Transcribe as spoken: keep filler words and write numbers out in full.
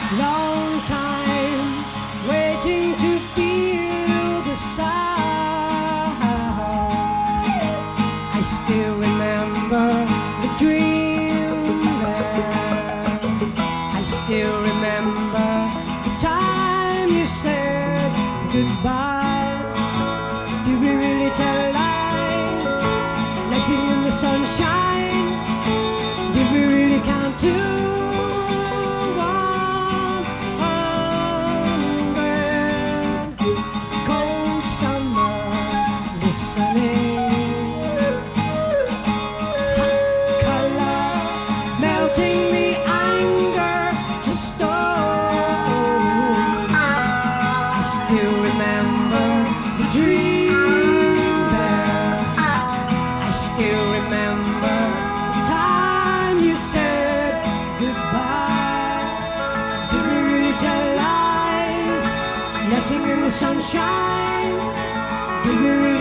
long time waiting to feel the sound. I still remember the dream there. I still remember the time you said goodbye. Did we really tell lies, letting in the sunshine? Did we really count to sunshine? Did we really